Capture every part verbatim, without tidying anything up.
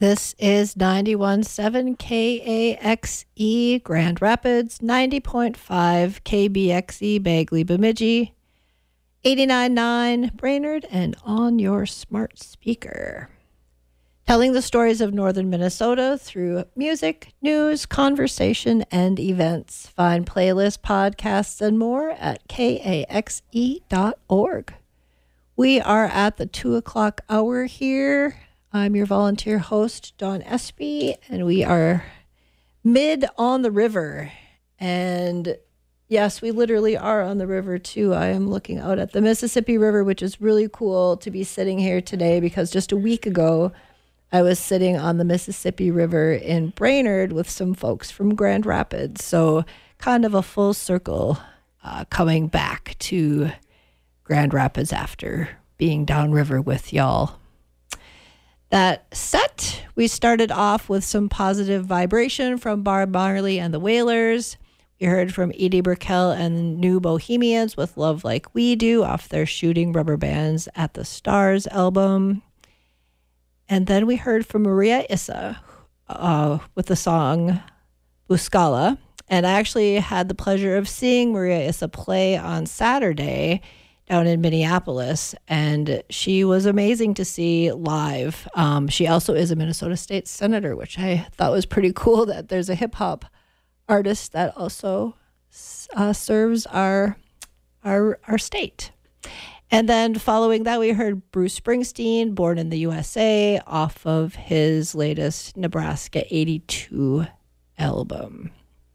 This is ninety-one point seven K A X E Grand Rapids, ninety point five K B X E Bagley Bemidji, eighty-nine point nine Brainerd, and on your smart speaker. Telling the stories of northern Minnesota through music, news, conversation, and events. Find playlists, podcasts, and more at K A X E dot org. We are at the two o'clock hour here. I'm your volunteer host, Dawn Espy, and we are mid on the river. And yes, we literally are on the river too. I am looking out at the Mississippi River, which is really cool to be sitting here today because just a week ago, I was sitting on the Mississippi River in Brainerd with some folks from Grand Rapids. So kind of a full circle uh, coming back to Grand Rapids after being downriver with y'all. That set, we started off with some positive vibration from Bob Marley and the Wailers. We heard from Edie Brickell and New Bohemians with Love Like We Do off their Shooting Rubber Bands at the Stars album. And then we heard from Maria Issa uh, with the song Buscala. And I actually had the pleasure of seeing Maria Issa play on Saturday down in Minneapolis, and she was amazing to see live. Um, she also is a Minnesota State Senator, which I thought was pretty cool that there's a hip-hop artist that also uh, serves our, our, our state. And then following that, we heard Bruce Springsteen, Born in the U S A, off of his latest Nebraska eighty-two album.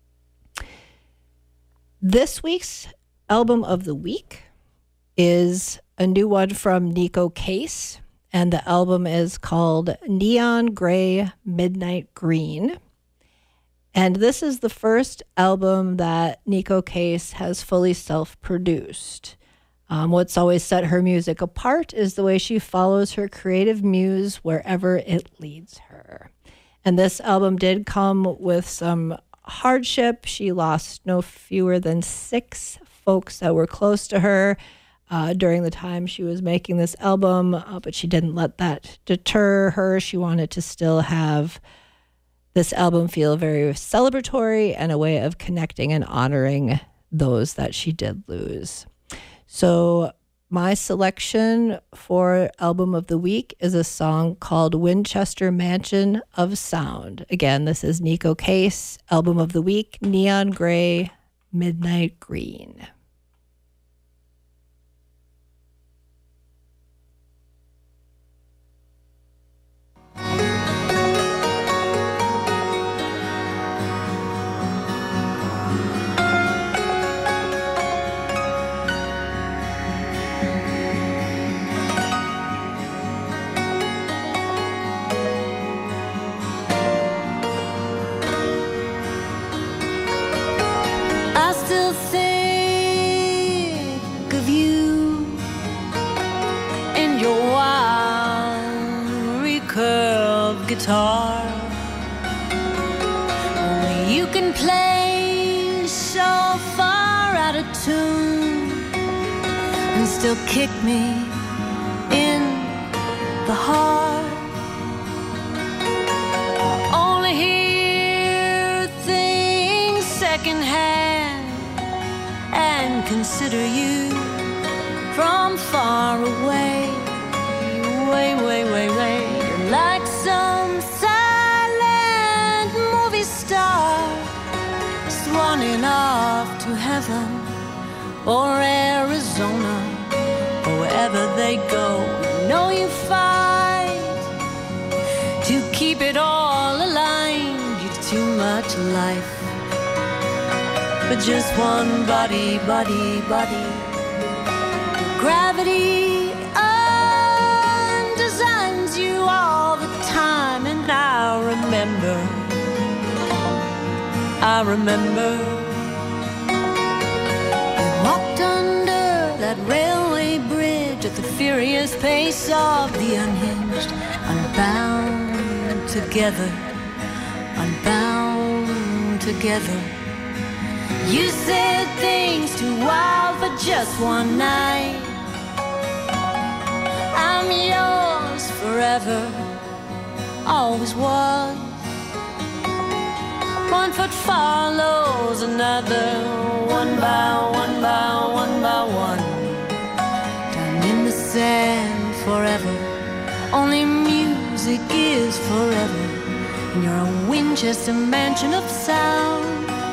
This week's album of the week is a new one from Neko Case, and the album is called Neon Gray Midnight Green. And this is the first album that Neko Case has fully self-produced. Um, what's always set her music apart is the way she follows her creative muse wherever it leads her. And this album did come with some hardship. She lost no fewer than six folks that were close to her Uh, during the time she was making this album, uh, but she didn't let that deter her. She wanted to still have this album feel very celebratory and a way of connecting and honoring those that she did lose. So my selection for album of the week is a song called Winchester Mansion of Sound. Again, this is Neko Case, album of the week, Neon Gray, Midnight Green. Guitar, only you can play so far out of tune and still kick me in the heart. Only hear things secondhand and consider you from far away, way, way, way, way. You're like some silent movie star swanning off to heaven or Arizona or wherever they go. You know you fight to keep it all aligned. You've too much life, but just one body, body, body. Gravity undesigns you all the time, and I remember, I remember we walked under that railway bridge at the furious pace of the unhinged, unbound together, unbound together. You said things too wild for just one night. I'm yours forever, always was. One foot follows another, one by one by one by one. Down in the sand forever. Only music is forever. And you're a Winchester mansion of sound.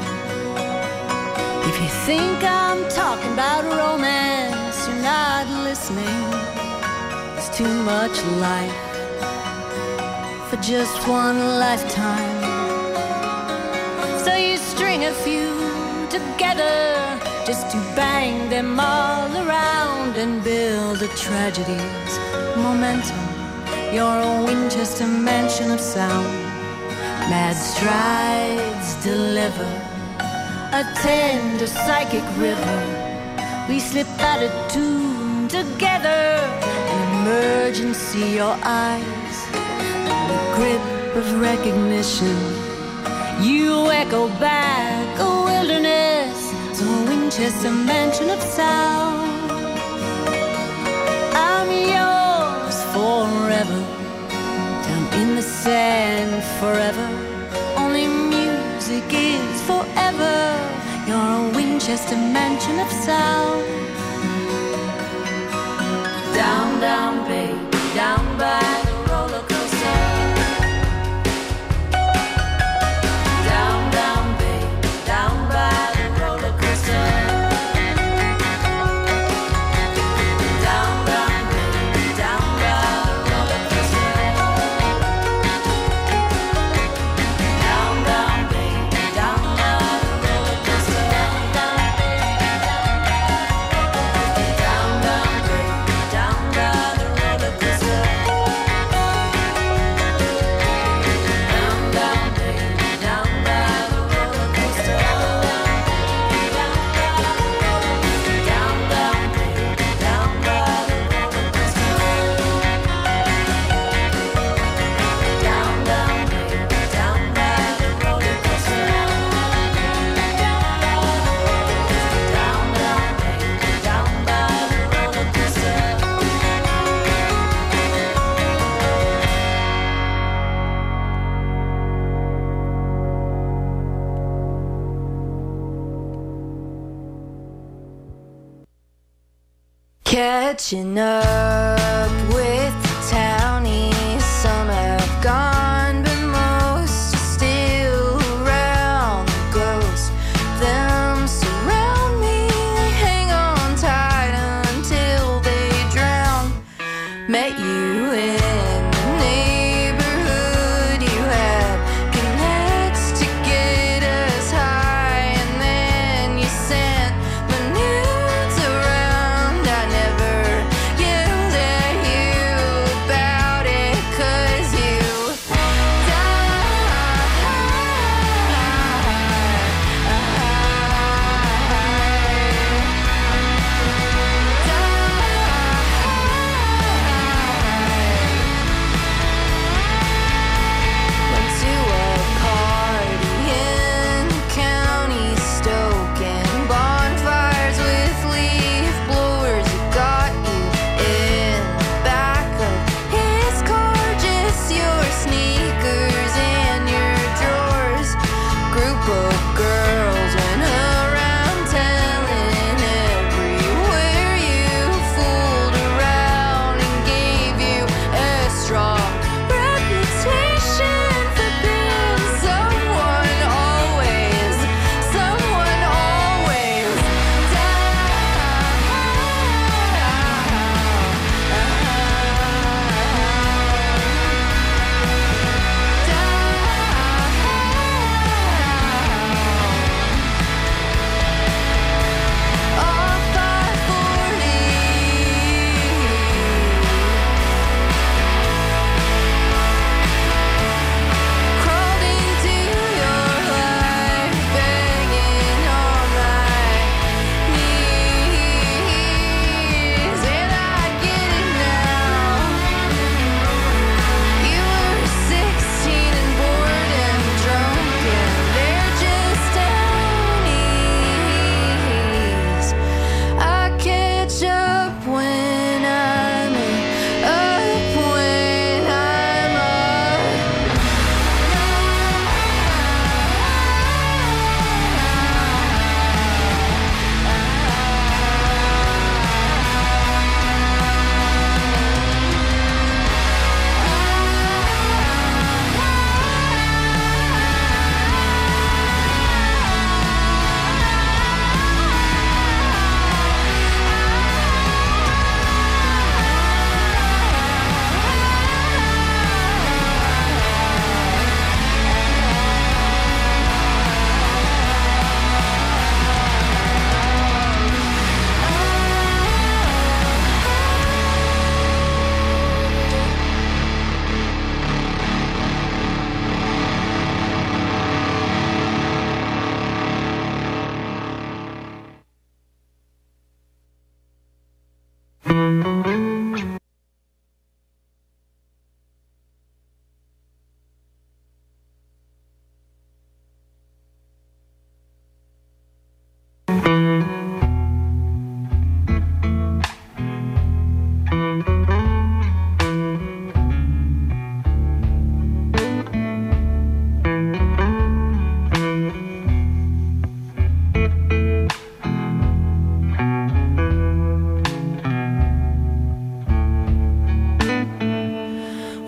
If you think I'm talking about romance, you're not listening. It's too much life for just one lifetime. So you string a few together just to bang them all around and build a tragedy's momentum. You're a Winchester mansion of sound. Mad strides deliver a tender psychic river. We slip out of tune together and emerge and see your eyes. The grip of recognition. You echo back a wilderness to a Winchester mansion of sound. I'm yours forever. Down in the sand forever. Only music is forever. You're a Winchester mansion of sound. Down, down, baby, down by the roller coaster. Down, down, baby, down by the roller coaster. Down, down, baby, down by the roller coaster. Down, down, baby, down by the roller coaster. Down, down, baby, down, down, baby, down by the roller coaster. Down, down, baby, down by the roller coaster. Down, down, baby, down by the roller coaster. Down, down, baby, down by the roller coaster. Down, down, baby, down by the roller coaster. Catching up with the townies, some have gone, but most are still around. The ghosts of them surround me, they hang on tight until they drown. Met you in the neighborhood, you had connects to get us high, and then you sent the nudes around. I never yelled at you about it, 'cause you died.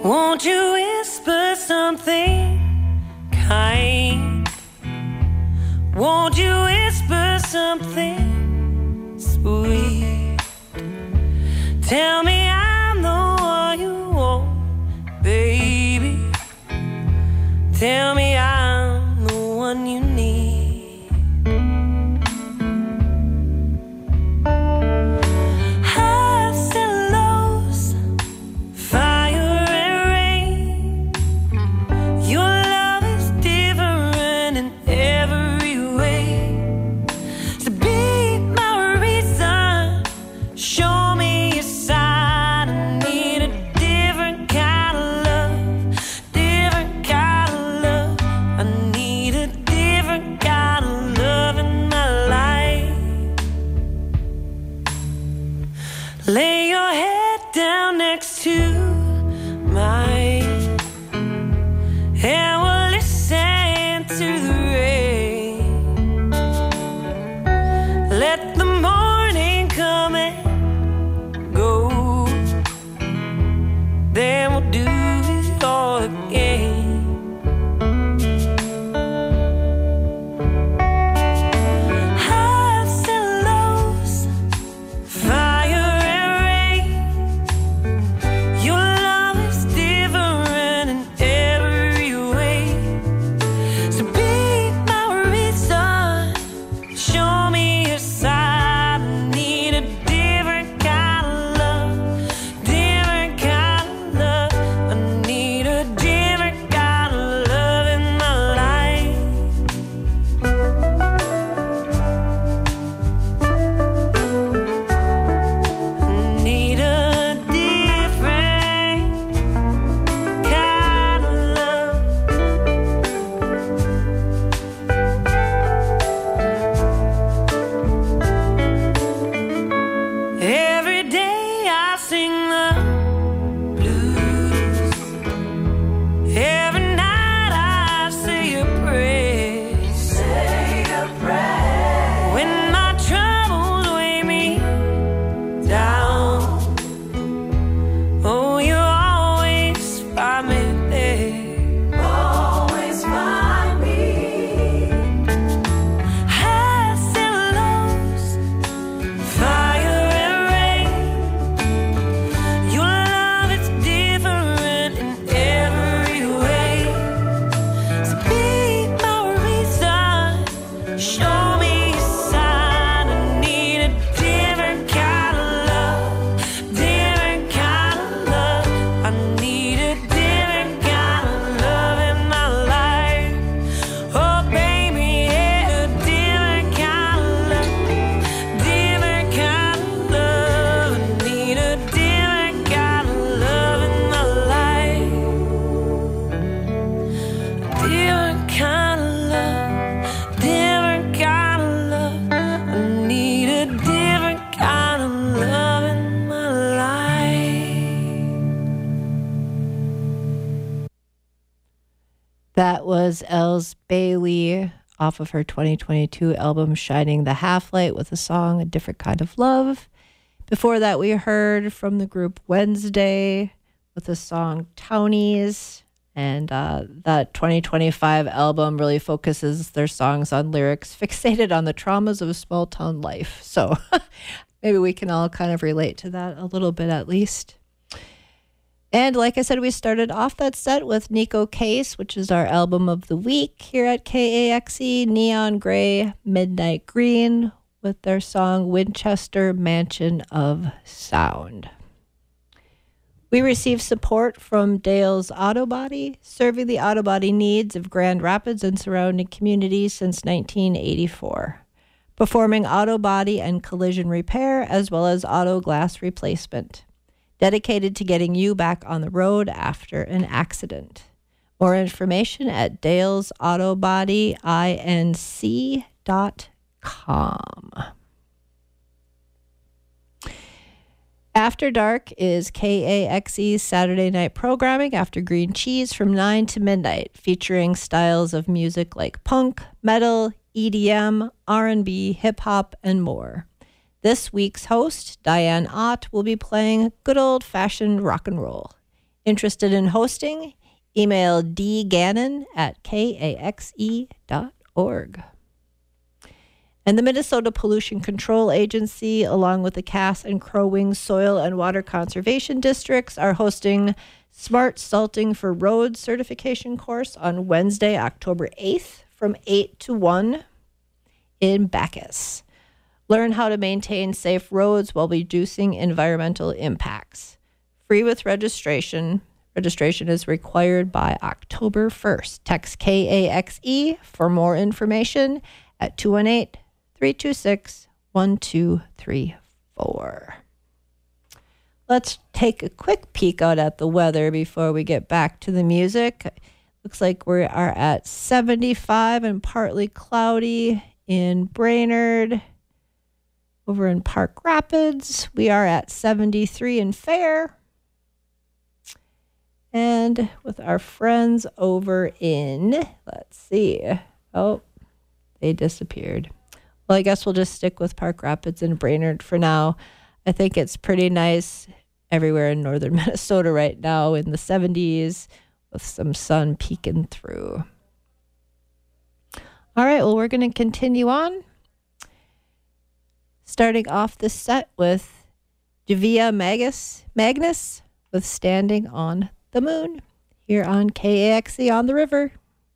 Won't you whisper something kind? Won't you whisper something sweet? Tell me I'm the one you want, baby. Tell me I'm the one you need. Highs and lows, fire and rain. Your love is different in every way. So be my reason, show me your side. I need a different kind of love, different kind of love. I need a different kind of love in my life. Lay your head down next to mine, and we'll listen to the rain. Let the morning come and go, then we'll do it all again. Highs and lows, fire and rain. Your love is different in every way. So be my reason, show me your side. I need a different kind of love, different kind of love. I need a different kind of love in my life. I need a different kind of love. Every day I sing the blues. Every night I say a prayer. Say a prayer. When my troubles weigh me down, oh, you always find me there. Always find me. Highs and lows, fire and rain. Your love is different in every way. So be my reason, show me your sign. I need a different kind of love, different kind of love. I need a different kind of love in my life. Oh, baby, yeah, a different kind of love, different kind of love. I need a different kind of love in my life. A different kind of love, different kind of love. I need a different kind of love in my life. That was Els Bailey off of her twenty twenty-two album Shining the Half-Light with the song A Different Kind of Love. Before that, we heard from the group Wednesday with the song Townies. And uh, that twenty twenty-five album really focuses their songs on lyrics fixated on the traumas of a small town life. So maybe we can all kind of relate to that a little bit at least. And like I said, we started off that set with Nico Case, which is our album of the week here at K A X E, Neon Gray, Midnight Green, with their song Winchester Mansion of Sound. We received support from Dale's Auto Body, serving the auto body needs of Grand Rapids and surrounding communities since nineteen eighty-four, performing auto body and collision repair as well as auto glass replacement, dedicated to getting you back on the road after an accident. More information at dales auto body inc dot com. After Dark is K A X E's Saturday night programming after Green Cheese from nine to midnight, featuring styles of music like punk, metal, E D M, R and B, hip-hop, and more. This week's host, Diane Ott, will be playing good old-fashioned rock and roll. Interested in hosting? Email dgannon at kaxe dot org. And the Minnesota Pollution Control Agency, along with the Cass and Crow Wing Soil and Water Conservation Districts, are hosting Smart Salting for Roads certification course on Wednesday, October eighth from eight to one in Bacchus. Learn how to maintain safe roads while reducing environmental impacts. Free with registration. Registration is required by October first. Text K A X E for more information at two one eight, three two six, one two three four. Let's take a quick peek out at the weather before we get back to the music. Looks like we are at seventy-five and partly cloudy in Brainerd. Over in Park Rapids, we are at seventy-three in Fair. And with our friends over in, let's see. Oh, they disappeared. Well, I guess we'll just stick with Park Rapids and Brainerd for now. I think it's pretty nice everywhere in northern Minnesota right now in the seventies with some sun peeking through. All right, well, we're going to continue on. Starting off the set with Javia Magus, Magnus with Standing on the Moon here on K A X E on the River.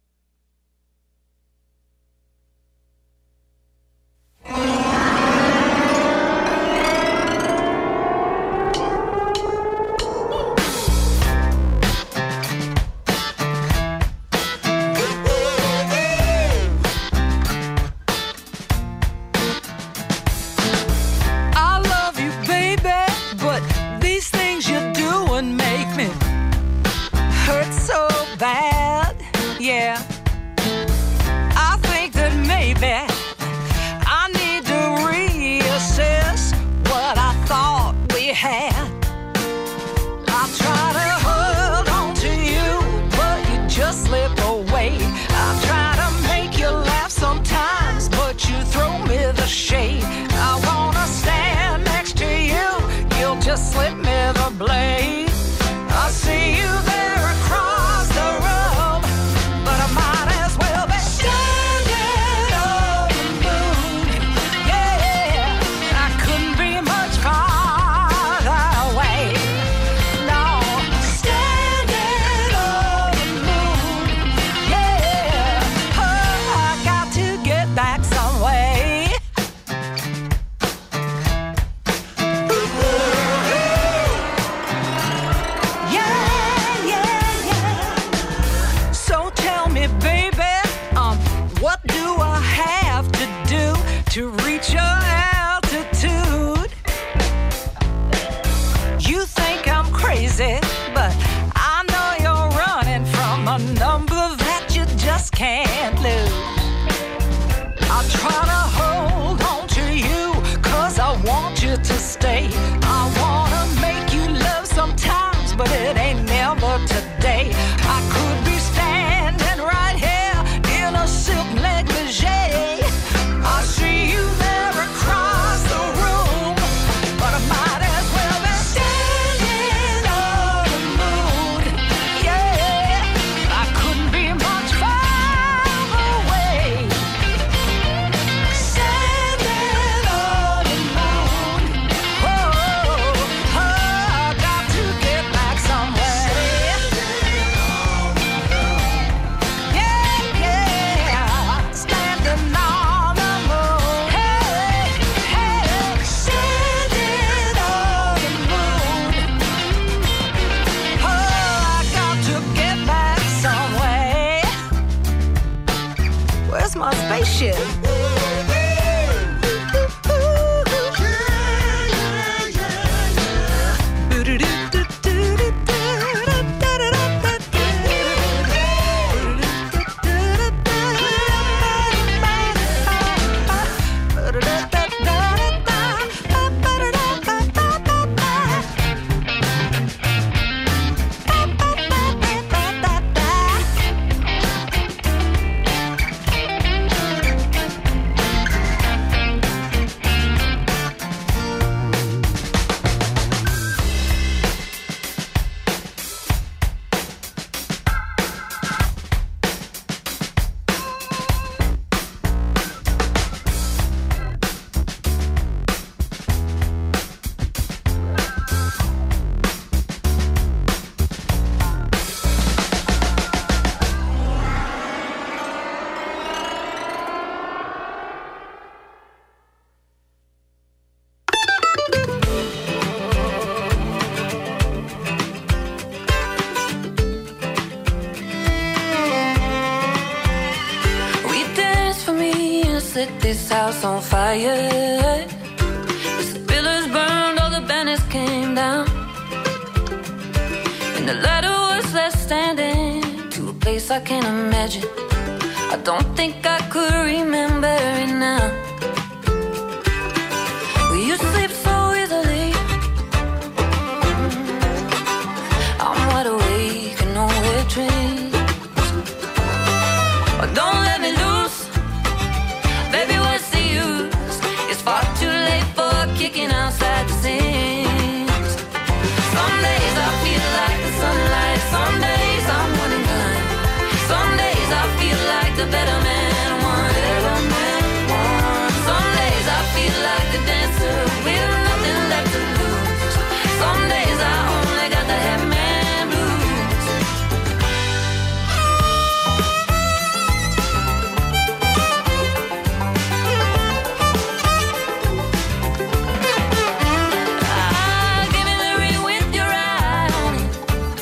Just slip me the blade. I see you there across the road, but I might as well be standing on the moon. Yeah, I couldn't be much farther away. No, standing on the moon. Yeah, oh, I got to get back some way. To reach your altitude. You think I'm crazy, but I know you're running from a number that you just can't lose. I'll try to hold on to you, cause I want you to stay. I wanna make you love sometimes, but it ain't never today. I could be standing right here in a silk negligee. I see you there across the room, but I might as well be standing on the moon. Yeah, I couldn't be much farther away. Standing on the moon. Oh, oh, I got to get back somewhere. this house on fire. As the pillars burned, all the banners came down, and the ladder was left standing to a place I can't imagine. I don't think I could remember it now. We used to sleep so easily. I'm wide awake and nowhere dreams. Oh, don't let me loose, baby, what's the use? It's far too late for kicking outside the seams. Some days I feel like the sunlight, some days I'm one and done. Some days I feel like the better man, whatever man wants. Some days I feel like the dancer with nothing left to lose. Some days I only got the head man blues. Ah, give me the ring with your eye on it.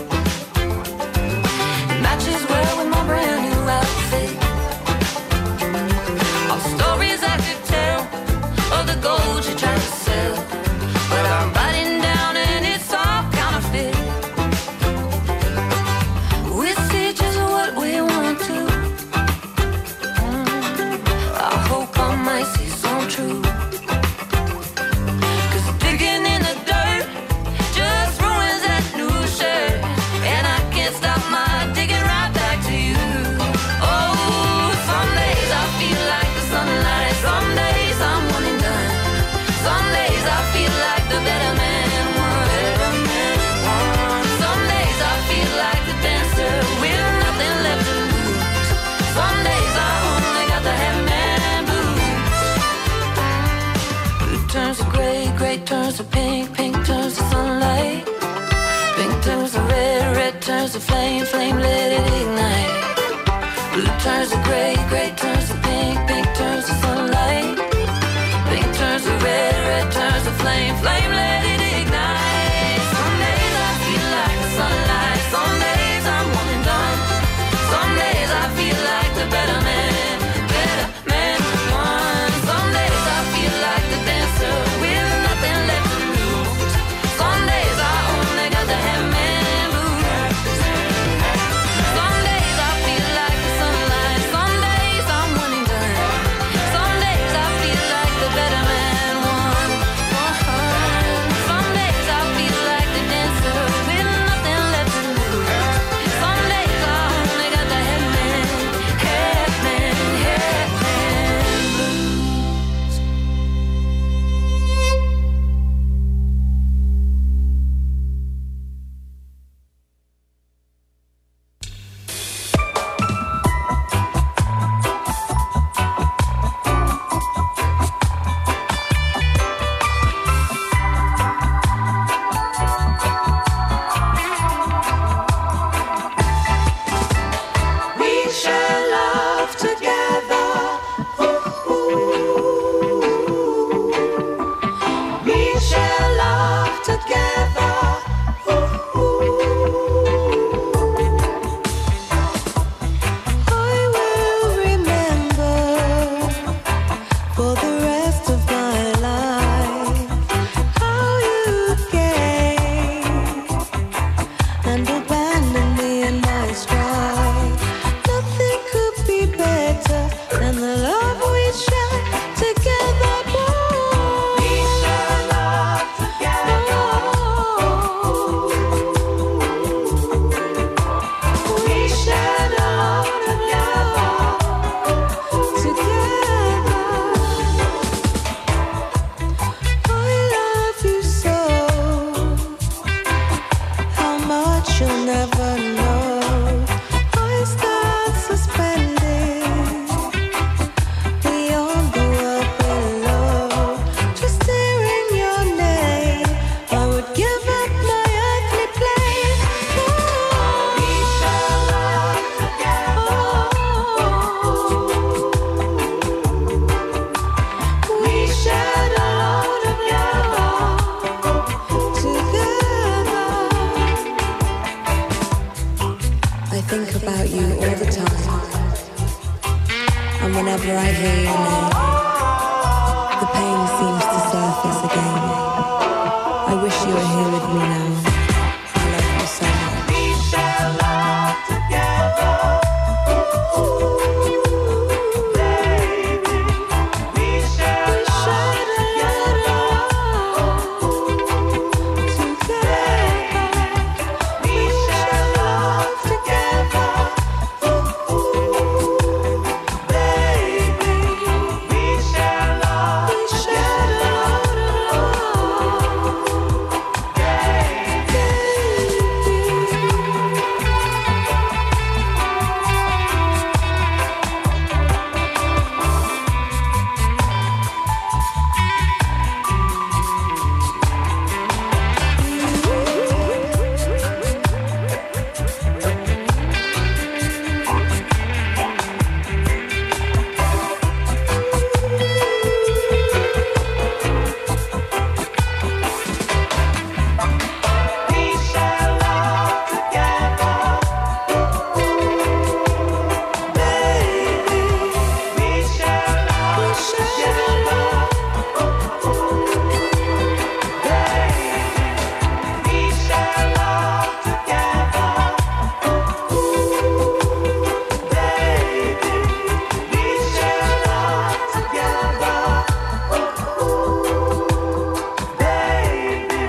It matches well with my brand new outfit. All the stories I could tell of the gold you tried to sell, but I'm writing down and it's all counterfeit. We see just what we want to. Mm, I hope I might see some truth. 'Cause digging in the dirt just ruins that new shirt, and I can't stop my digging right back to you. Oh, some days I feel like the sunlight, some days I'm one and done. Some days I feel like the better man, whatever man wants. Some days I feel like the dancer with nothing left to lose. Some days I only got the head man blues. Blue turns to gray, gray turns to pink, pink turns to sunlight. Pink turns to red, red turns to flame, flame let it ignite. Blue turns to gray, gray turns to pink, pink turns to sunlight. Pink turns to red, red turns to flame, flame let it ignite. Some days I feel like the sunlight, some days I'm one and done. Some days I feel like the better man, better man one. Some days I feel like the dancer with nothing left to lose. Some days I only got the head man blues. Some days I feel like the sunlight, some days I'm one and done. Some days I feel like the better man one. Some days I feel like the dancer with nothing left to lose. Some days I only got the head man, head man, head man blues. We share love together. We share love together. I will remember for the rest of my life how you came and abandoned me in my stride. Nothing could be better than the love we share together. We share love together. We share love together. Together, I love you so. How much you'll never know. I stand suspended beyond the world below, just hearing your name. I would give up my earthly plane. We share love together. We share love together. Together, I think about you all the time, and whenever I hear your name, pain seems to surface again. I wish you were here with me now. I love you so much. We shall love together. Baby, we shall love together. We shall love together. Baby, we shall love together. We shall love together. Baby, we shall love together. Baby, we shall love together. Baby, we shall love together. Baby.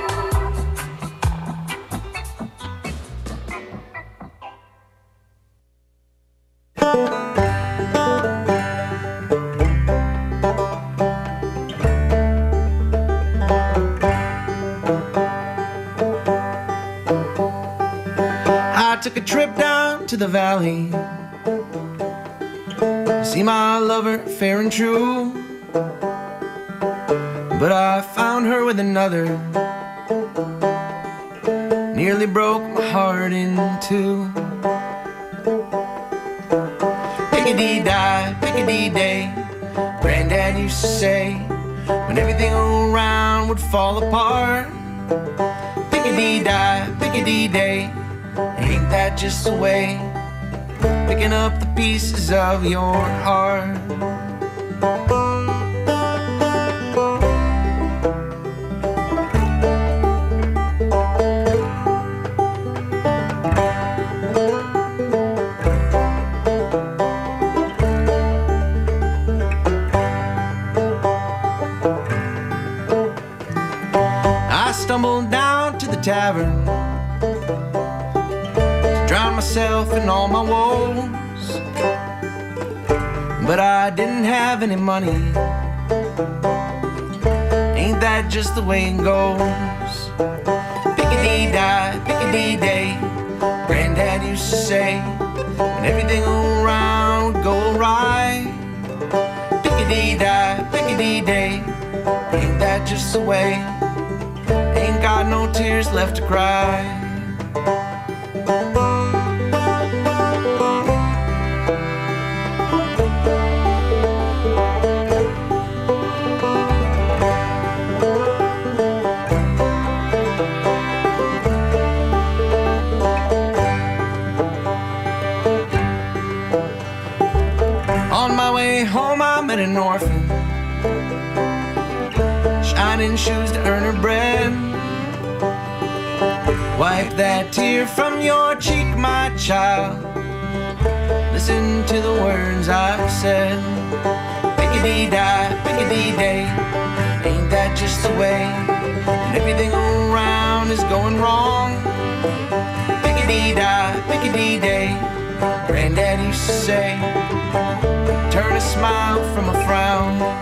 I took a trip down to the valley, see my lover fair and true, but I found her with another, nearly broke my heart in two. Pickety-die, pickety-day, Granddad used to say, when everything around would fall apart. Pickety-die, pickety-day, ain't that just the way? Picking up the pieces of your heart. I stumbled down to the tavern to drown myself in all my woes, but I didn't have any money. Ain't that just the way it goes? Pickety-die, pickety-day, Granddad used to say, when everything around would go awry. Pickety-die, pickety-day, ain't that just the way? Ain't got no tears left to cry. On my way home I met an orphan, shining shoes to earn her bread. Wipe that tear from your cheek, my child. Listen to the words I've said. Pickety-die, pickety-day, ain't that just the way? And everything around is going wrong. Pickety-die, pickety-day, Granddad used to say, turn a smile from a frown.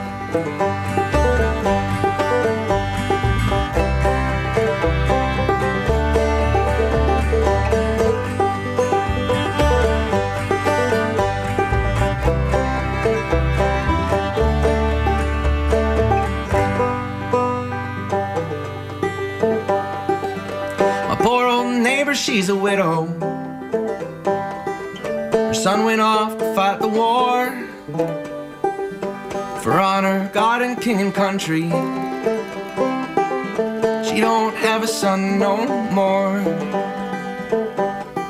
She's a widow. Her son went off to fight the war for honor, God and king and country. She don't have a son no more.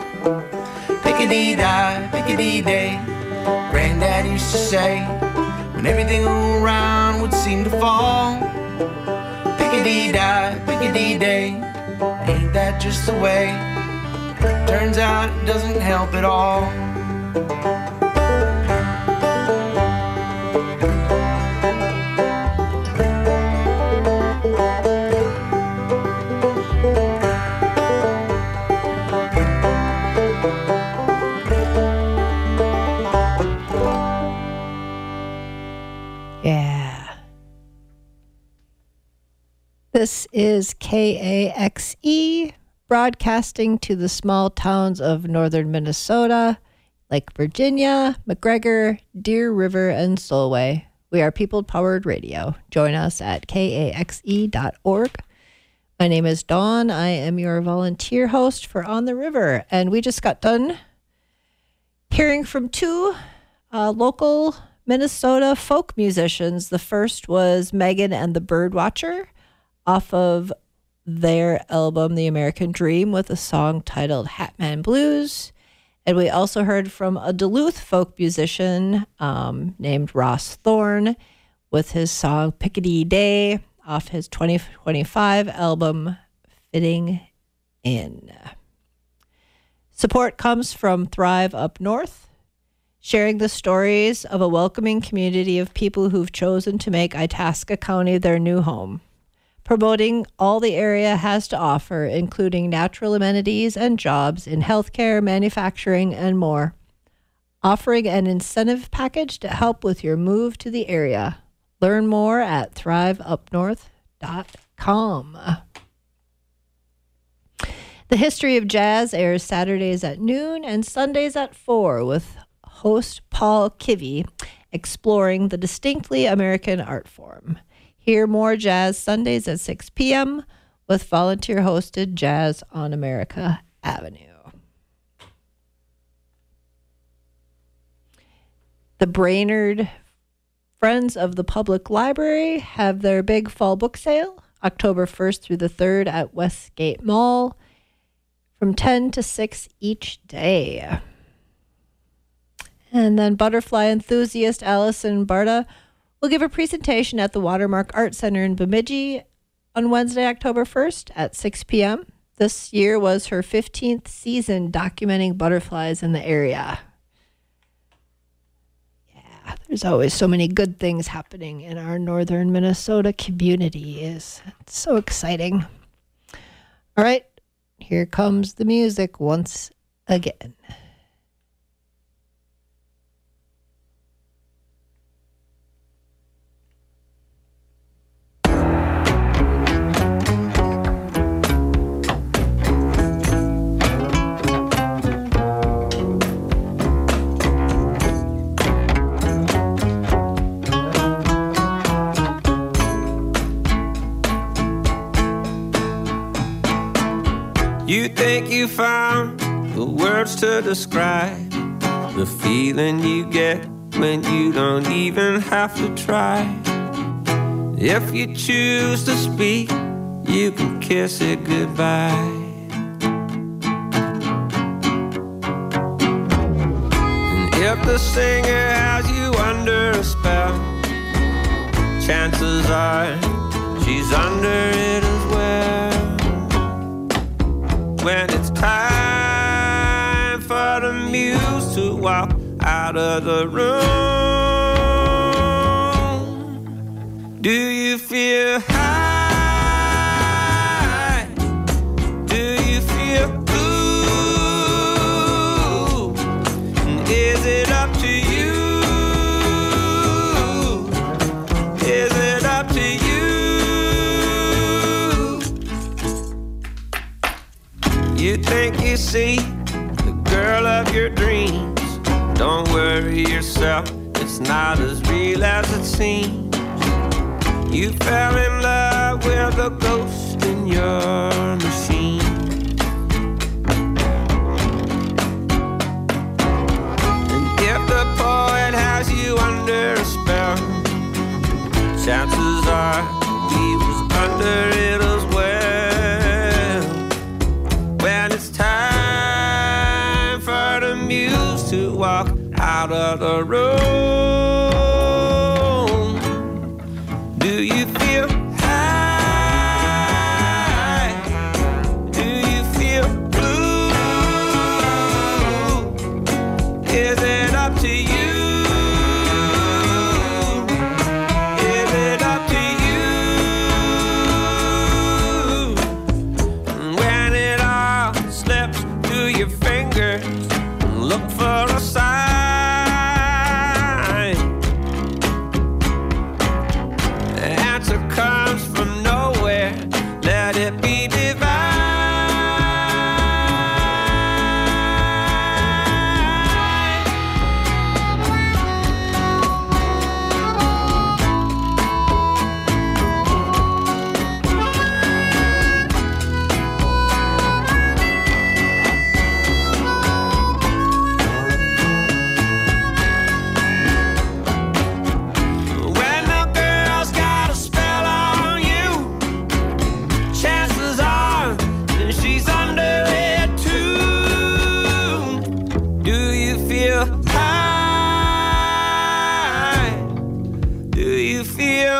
Pickety-die, pickety-day, Granddad used to say, when everything around would seem to fall. Pick-a-dee-die, pick-a-dee-day, ain't that just the way? Turns out it doesn't help at all. Yeah. This is K A X E, broadcasting to the small towns of northern Minnesota, Lake Virginia, McGregor, Deer River, and Solway. We are people-powered radio. Join us at K A X E dot org. My name is Dawn. I am your volunteer host for On the River, and we just got done hearing from two uh, local Minnesota folk musicians. The first was Megan and the Birdwatcher off of their album, The American Dream, with a song titled Hatman Blues. And we also heard from a Duluth folk musician um, named Ross Thorne with his song Pickety Day off his twenty twenty-five album, Fitting In. Support comes from Thrive Up North, sharing the stories of a welcoming community of people who've chosen to make Itasca County their new home, promoting all the area has to offer, including natural amenities and jobs in healthcare, manufacturing, and more, offering an incentive package to help with your move to the area. Learn more at thrive up north dot com. The History of Jazz airs Saturdays at noon and Sundays at four with host Paul Kivy exploring the distinctly American art form. Hear more jazz Sundays at six p.m. with volunteer-hosted Jazz on America Avenue. The Brainerd Friends of the Public Library have their big fall book sale, October first through the third at Westgate Mall, from ten to six each day. And then butterfly enthusiast Allison Barta will give a presentation at the Watermark Art Center in Bemidji on Wednesday, October first at six p.m. This year was her fifteenth season documenting butterflies in the area. Yeah, there's always so many good things happening in our northern Minnesota community. It's so exciting. All right, here comes the music once again. You think you found the words to describe the feeling you get when you don't even have to try. If you choose to speak, you can kiss it goodbye. And if the singer has you under a spell, chances are she's under it as well. When it's time for the muse to walk out of the room, do you feel high? Do you feel blue? And is it up to you? Is it up to you? You think you see the girl of your dreams. Don't worry yourself, it's not as real as it seems. You fell in love with a ghost in your machine. And if the poet has you under a spell, chances are he was under it as well. When it's time for the muse to walk out of the room, Is it up to you? Is it up to you? When it all slips through your fingers, look for a sign. The answer comes from nowhere. Let it be divine. When the girl's got a spell on you, chances are that she's under it too. Do you feel high? Do you feel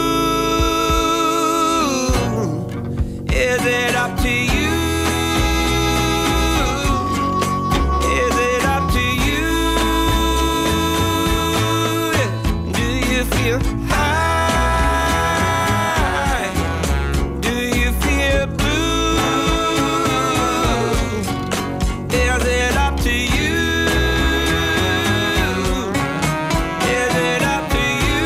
blue? Is it up to you? Is it up to you? Do you feel high? Do you feel blue? Is it up to you? Is it up to you?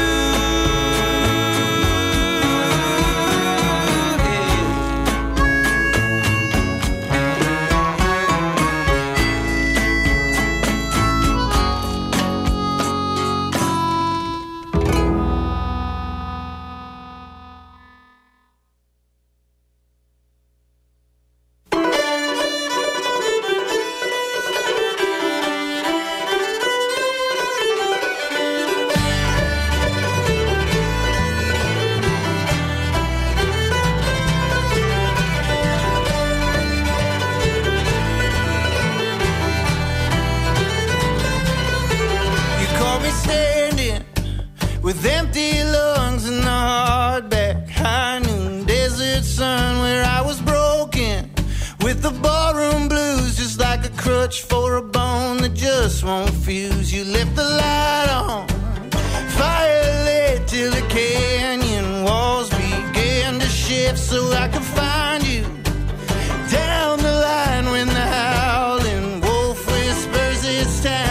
You caught me standing with empty lungs and a hard back, high noon desert sun where I was broken with the ballroom blues, just like a crutch for a bone that just won't fuse. You left the light on, fire lit till the canyon walls began to shift so I could find you down the line when the howling wolf whispers it's time.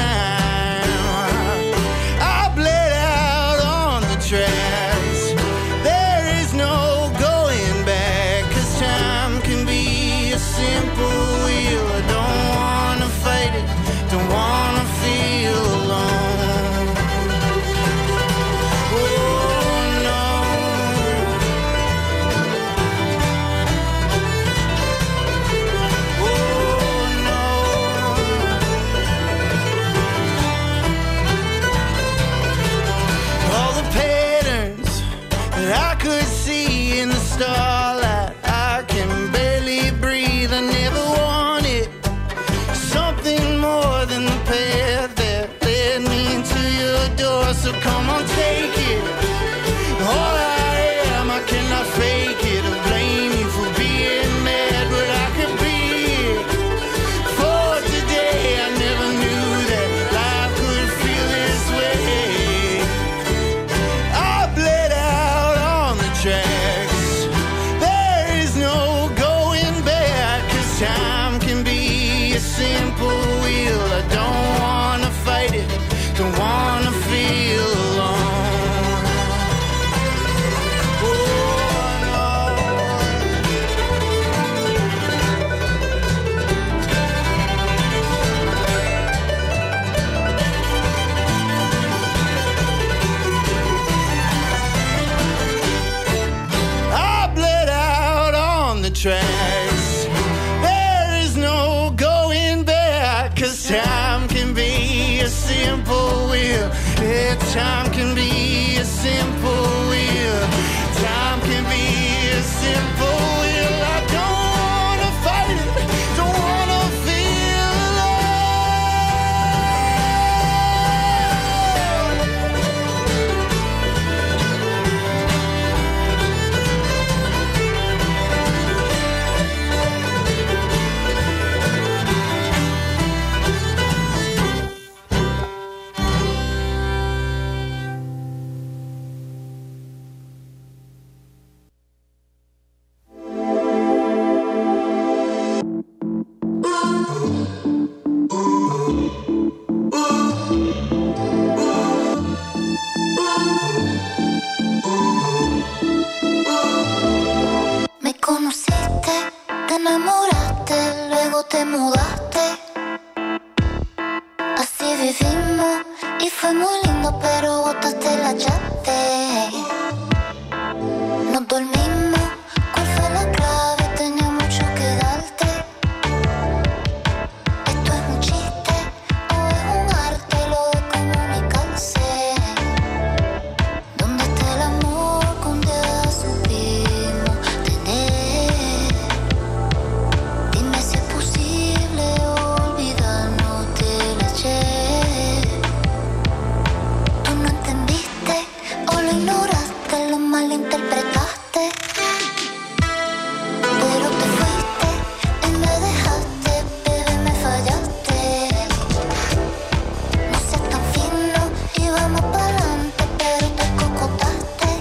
I bled out on the tracks. There is no going back, 'cause time can be a simple wheel. I don't wanna fight it, don't wanna feel alone. Oh no. Oh no. All the patterns that I could see in the starlight, I can barely breathe. I never wanted something more than the path that led me to your door. So come on, take it. All I am, I cannot fake it. I blame you for being mad, but I could be it. For today, I never knew that life could feel this way. I bled out on the tracks. There is no going back, 'cause time can be a simple wheel. I don't wanna fight it, don't wanna feel alone. Oh no. I bled out on the tracks. There is no going back, 'cause time can be a simple wheel. Yeah, time can be a simple wheel. Time can be a simple wheel. I don't wanna fight it, don't wanna feel alone. fallaste. Nos dormimos, ¿cuál fue la clave? Tenía mucho que darte. Esto es un chiste o es un arte lo de comunicarse. ¿Dónde está el amor que un día supimos tener? Dime si es posible olvidarnos del ayer. Tú no entendiste o lo ignoraste, lo malinterpretaste. Pero te fuiste y me dejaste, bebé, me fallaste. No seas tan fino y vamos pa'lante, pero te cocotaste.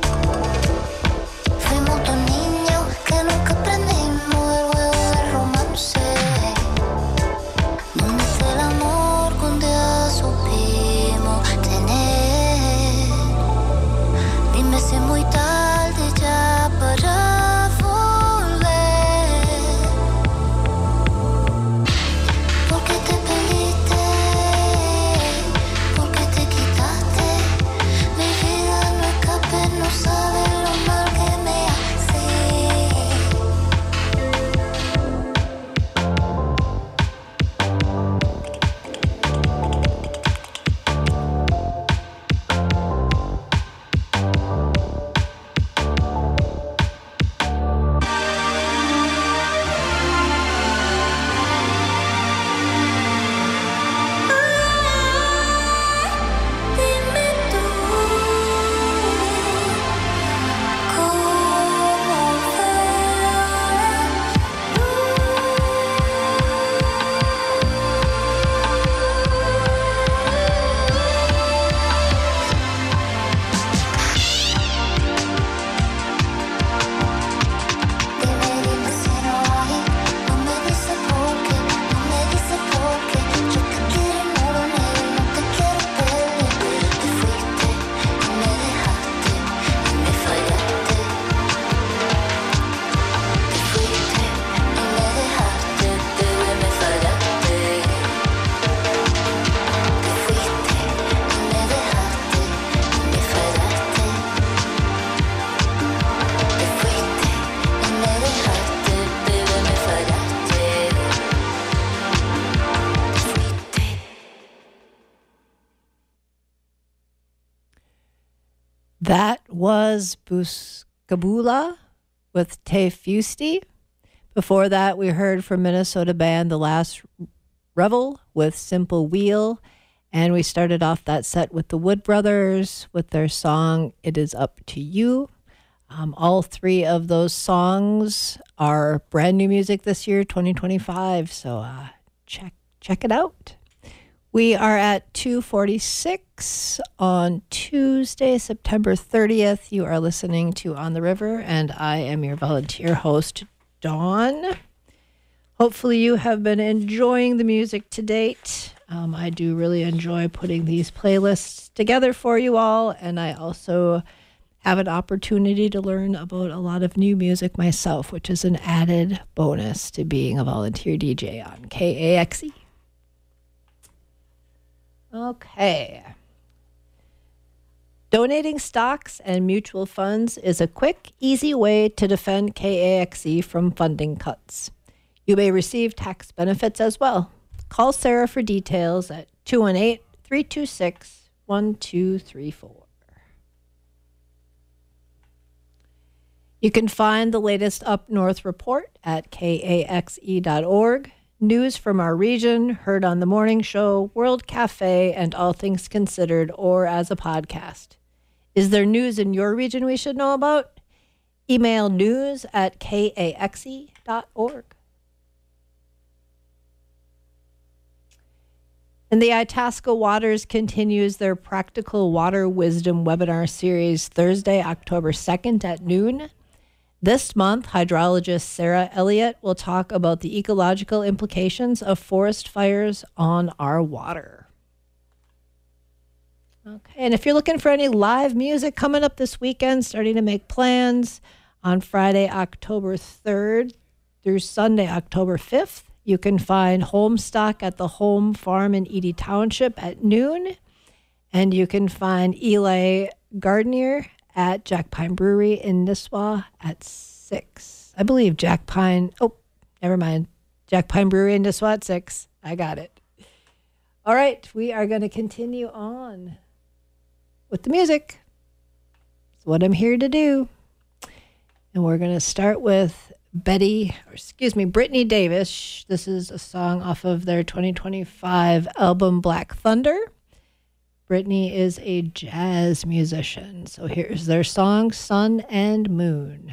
Fuimos dos niños que nunca aprendimos el juego del romance. ¿Dónde está el amor que un día supimos tener? Dime si es muy tarde ya para volver. ¿Por qué te perdiste? ¿Por qué te quitaste? Mi vida no escape, no sabes lo mal que me hace. Dime tú cómo Dime, dime si no hay. No me dices por qué, no me dices por qué. Yo te quiero y no lo niego, no te quiero perder. Pero te fuiste y me dejaste y me fallaste. Te fuiste y me dejaste, bebé, me fallaste. Te fuiste y me dejaste y me fallaste. Te fuiste y me dejaste, bebé, me fallaste. Te fuiste. That was Buscabula with Tay Fusti. Before that, we heard from Minnesota band The Last Revel with Simple Wheel. And we started off that set with the Wood Brothers with their song It Is Up to You. Um, all three of those songs are brand new music this year, twenty twenty-five. So uh, check check it out. We are at two forty-six on Tuesday, September thirtieth. You are listening to On the River, and I am your volunteer host, Dawn. Hopefully you have been enjoying the music to date. Um, I do really enjoy putting these playlists together for you all, and I also have an opportunity to learn about a lot of new music myself, which is an added bonus to being a volunteer D J on K A X E. Okay. Donating stocks and mutual funds is a quick, easy way to defend K A X E from funding cuts. You may receive tax benefits as well. Call Sarah for details at two one eight, three two six, one two three four. You can find the latest Up North report at K A X E dot org. News from our region, heard on the morning show, World Cafe, and All Things Considered, or as a podcast. Is there news in your region we should know about? Email news at K A X E dot org. And the Itasca Waters continues their Practical Water Wisdom webinar series Thursday, October second at noon. This month, hydrologist Sarah Elliott will talk about the ecological implications of forest fires on our water. Okay, and if you're looking for any live music coming up this weekend, starting to make plans on Friday, October third through Sunday, October fifth, you can find Homestock at the Home Farm in Edie Township at noon. And you can find Eli Gardner at Jack Pine Brewery in Nisswa at six. I believe Jack Pine, oh, never mind. Jack Pine Brewery in Nisswa at six. I got it. All right, we are going to continue on with the music. It's what I'm here to do. And we're going to start with Betty, or excuse me, Brittany Davis. This is a song off of their twenty twenty-five album Black Thunder. Brittany is a jazz musician. So here's their song, Sun and Moon.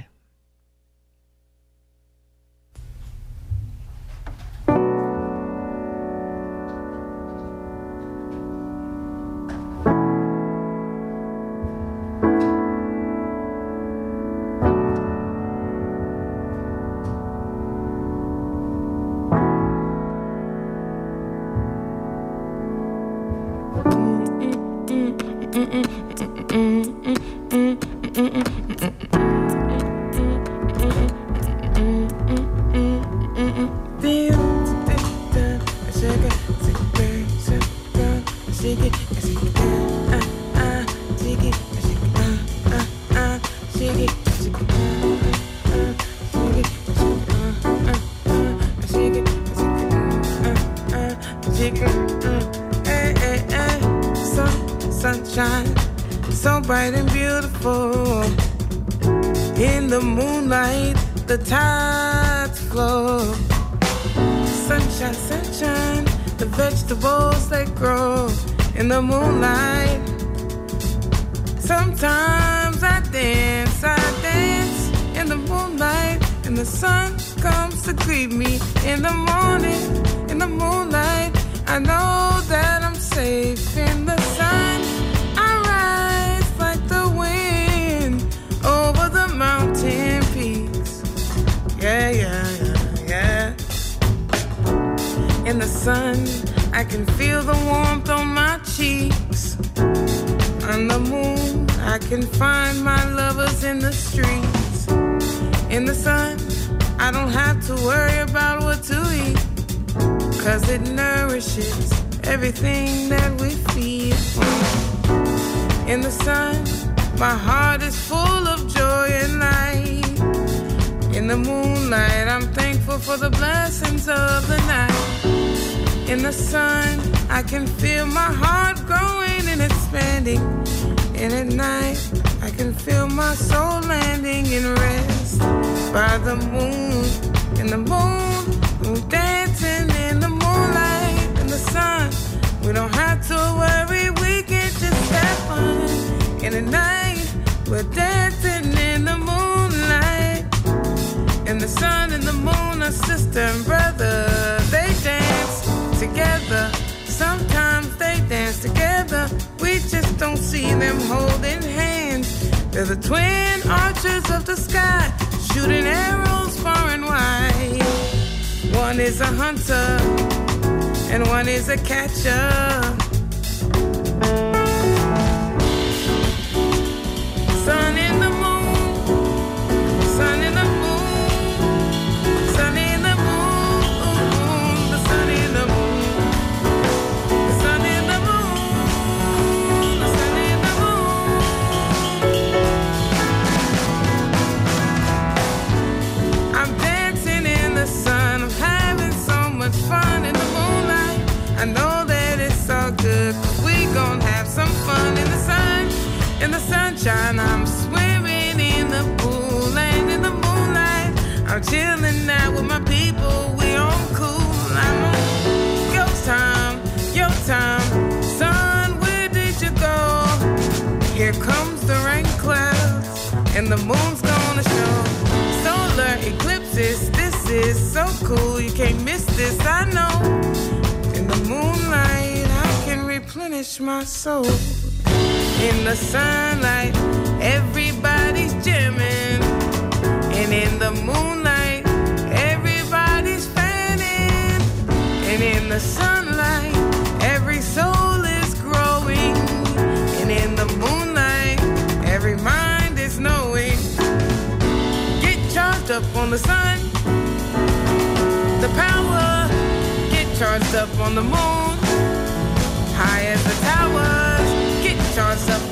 Charged up on the moon, high as the towers,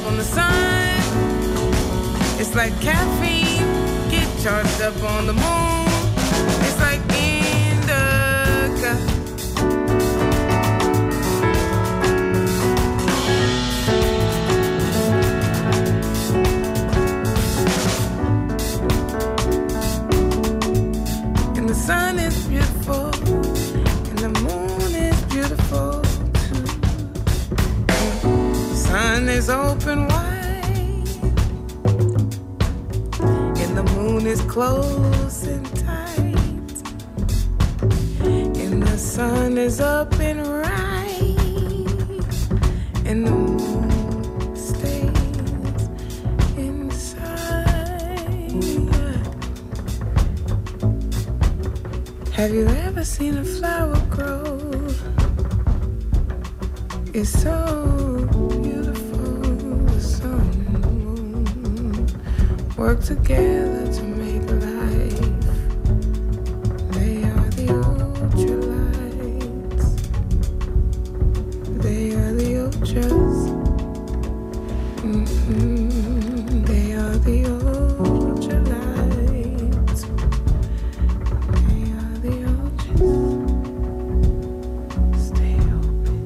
on the sun. It's like caffeine, get charged up on the moon. It's like indica. And the sun is beautiful, and the moon is beautiful too. The sun is open wide, and the moon is close and tight, and the sun is up and right, and the moon stays inside. Have you ever seen a flower grow? It's so beautiful. The sun and the moon work together to make life. They are the ultralights. They are the ultras. Mm-hmm. They are the ultralights. They are the ultras. Stay open.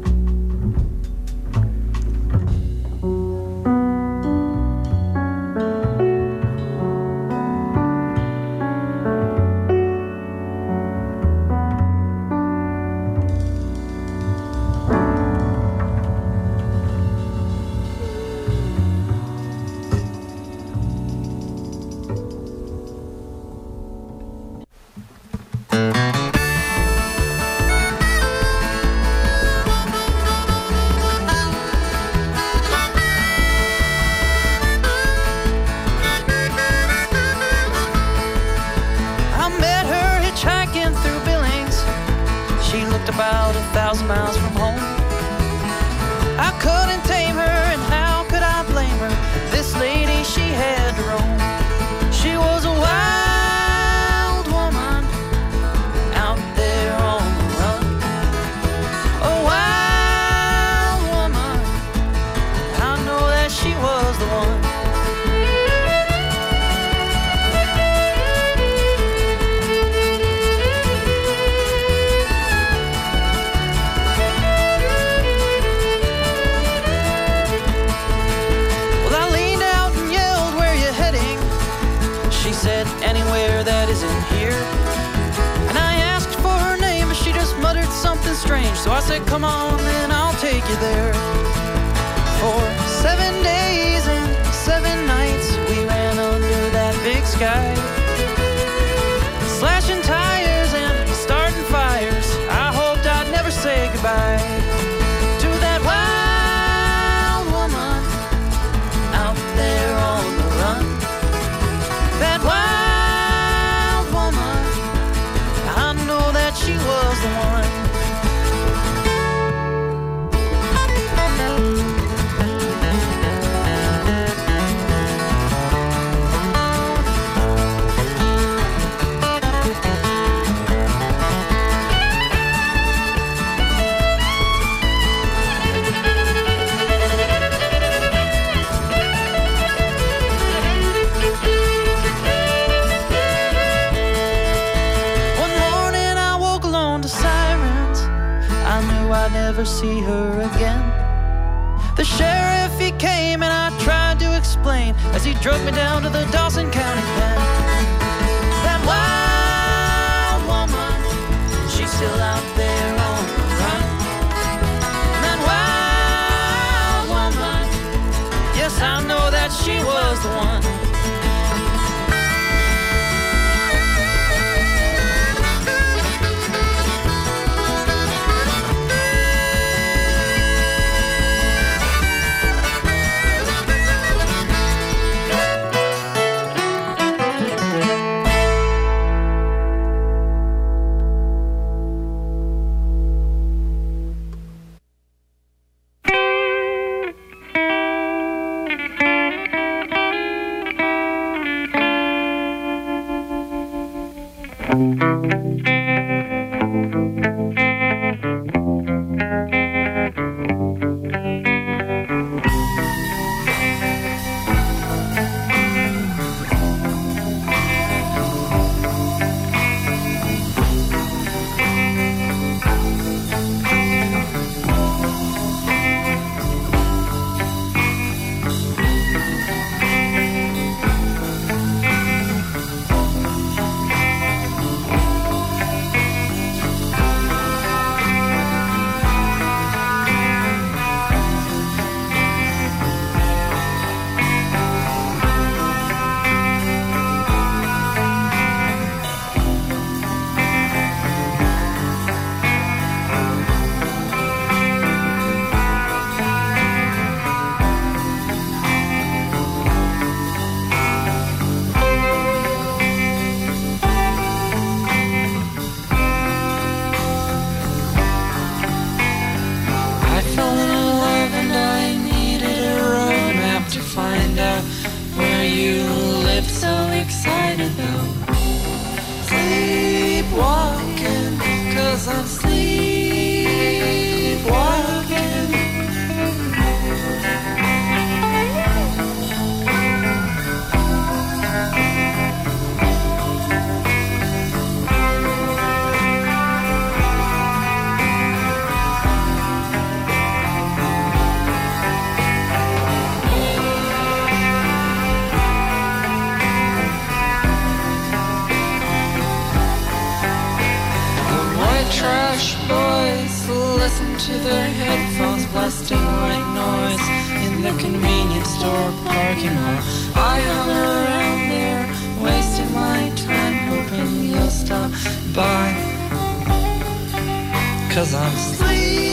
I met her hitchhiking through Billings. She looked about a thousand miles from home. I couldn't tame her, and how could I blame her? This lady, she had to roam. She was a wild woman out there on the run. A wild woman, I know that she was the one. Well, I leaned out and yelled, "Where you heading?" She said, "Anywhere that isn't here." And I asked for her name, but she just muttered something strange. So I said, "Come on, then I'll take you there." For seven days and seven nights, we ran under that big sky, slashing tires and starting fires. I hoped I'd never say goodbye to that wild woman out there on the run. That wild woman, I know that she was the one. One morning I woke alone to sirens. I knew I'd never see her again. The sheriff, he came and I tried to explain as he drug me down to the Dawson County pen. That wild woman, she's still out there on the run. That wild woman, yes, I know that she was the one. excited though. Sleepwalking, cause I'm sleepwalking. Trash boys listen to their headphones blasting white noise in the convenience store parking lot. I hung around there, wasting my time, hoping you'll stop by. Cause I'm sleeping.